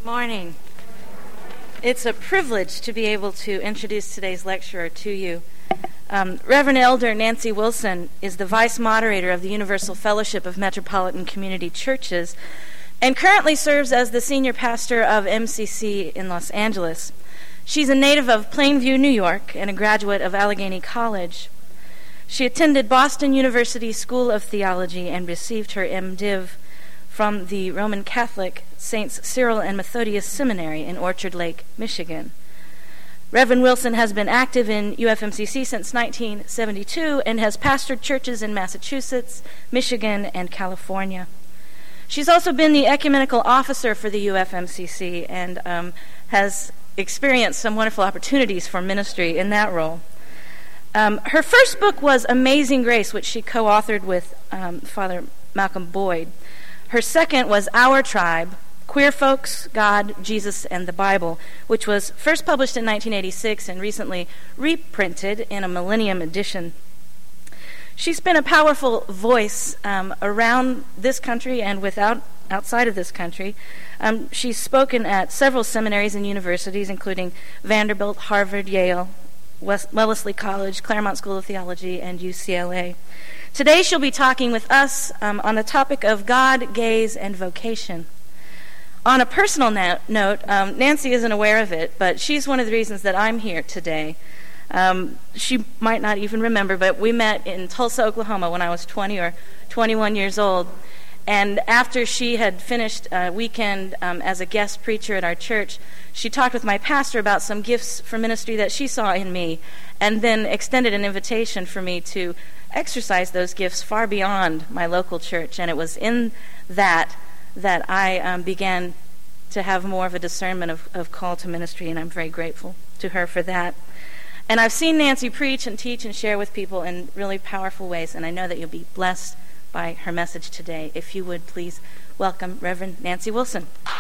Morning. It's a privilege to be able to introduce today's lecturer to you. Reverend Elder Nancy Wilson is the Vice Moderator of the Universal Fellowship of Metropolitan Community Churches and currently serves as the Senior Pastor of MCC in Los Angeles. She's a native of Plainview, New York, and a graduate of Allegheny College. She attended Boston University School of Theology and received her MDiv from the Roman Catholic Saints Cyril and Methodius Seminary in Orchard Lake, Michigan. Reverend Wilson has been active in UFMCC since 1972 and has pastored churches in Massachusetts, Michigan, and California. She's also been the ecumenical officer for the UFMCC and has experienced some wonderful opportunities for ministry in that role. Her first book was Amazing Grace, which she co-authored with Father Malcolm Boyd. Her second was Our Tribe, Queer Folks, God, Jesus, and the Bible, which was first published in 1986 and recently reprinted in a Millennium edition. She's been a powerful voice around this country and outside of this country. She's spoken at several seminaries and universities, including Vanderbilt, Harvard, Yale, Wellesley College, Claremont School of Theology, and UCLA. Today she'll be talking with us on the topic of God, gaze, and vocation. On a personal note, Nancy isn't aware of it, but she's one of the reasons that I'm here today. She might not even remember, but we met in Tulsa, Oklahoma when I was 20 or 21 years old. And after she had finished a weekend as a guest preacher at our church, she talked with my pastor about some gifts for ministry that she saw in me, and then extended an invitation for me to exercise those gifts far beyond my local church. And it was in that I began to have more of a discernment of call to ministry, and I'm very grateful to her for that. And I've seen Nancy preach and teach and share with people in really powerful ways, and I know that you'll be blessed by her message today. If you would please welcome Reverend Nancy Wilson.